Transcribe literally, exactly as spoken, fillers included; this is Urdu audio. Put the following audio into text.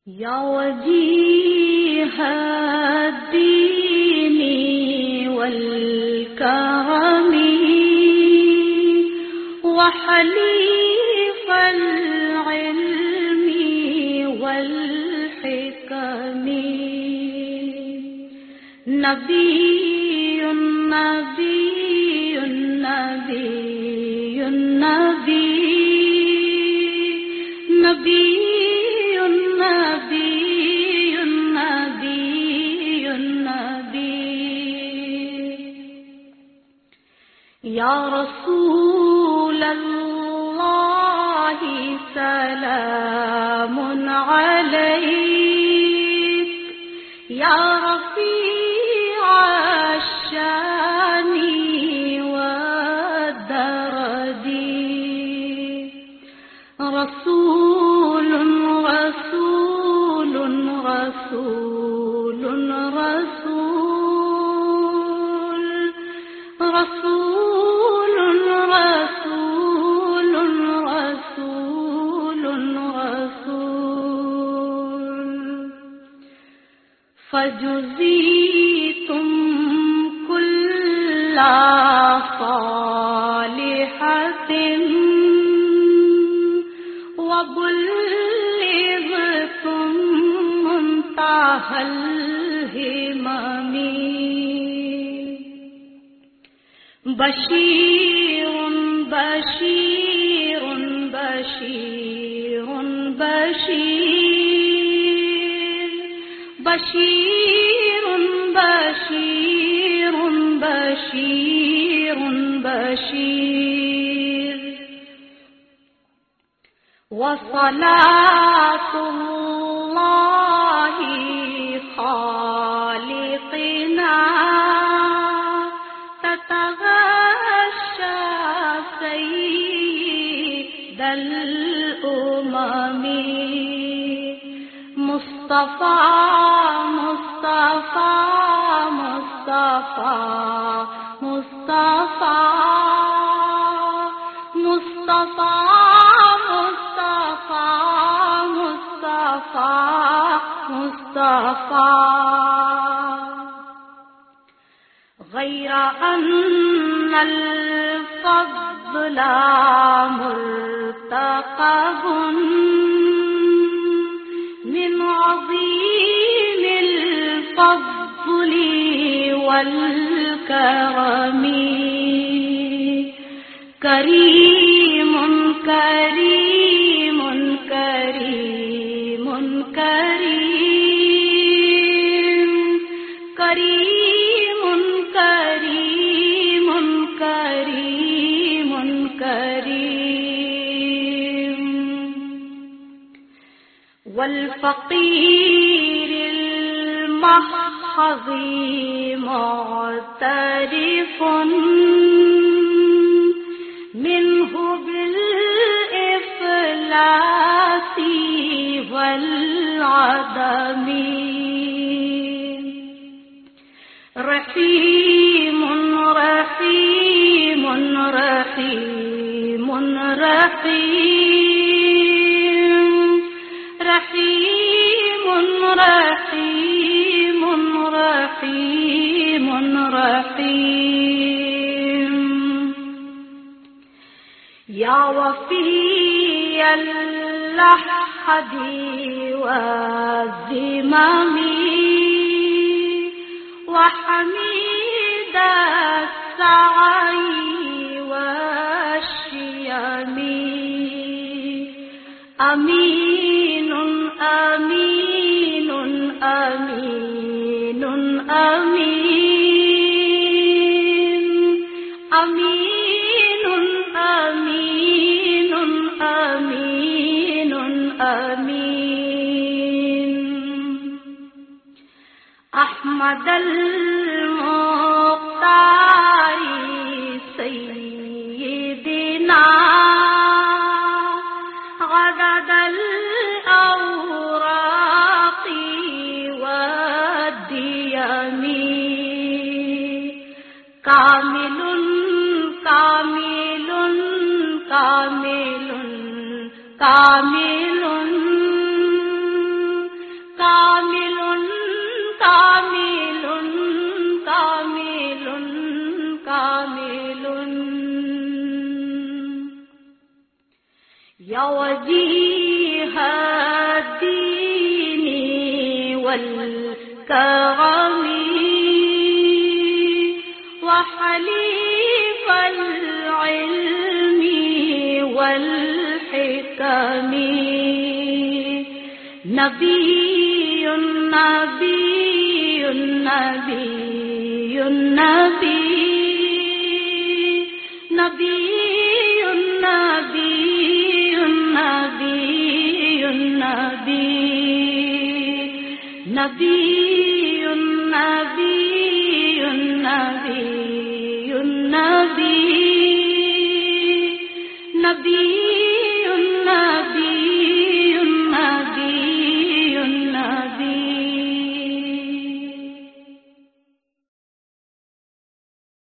یا وجیہ الدین والکرم وحلیف العلم والحکم نبی نبی نبی نبی نبی یا رسول اللہ سلام علیک یا رفیع الشان والدرج رسول رسول رسول رسول رسول رسول رسول رسول فجزیتم کل صالحۃ وبلغتم منتہى الہمم بشیر بشیر بشیر بشیر بشیر بشیر بشیر بشیر وصلاة اللہ خالقنا الأمم مصطفى مصطفى مصطفى مصطفى مصطفى مصطفى مصطفى مصطفى غير أن الفضل مرتقب من عظيم الفضل والكرم كريم كريم كريم كريم كريم كريم كريم كريم والفقير المحظ معترف منه بالإفلاس والعدم رحيم رحيم رحيم رحيم رحيم رحيم رحيم رحيم يا وفي اللحد والذمم وحميد السعي والشيم أمين أمين أمين أمين أمين أمين أمين أمين أحمد المختار سيدنا عدد الأوراق والديم كامل كامل كامل كامل وجیہ الدین والکرم وحلیف العلم والحکم نبی نبی نبی نبی نبی نبی نبی نبی نبی نبی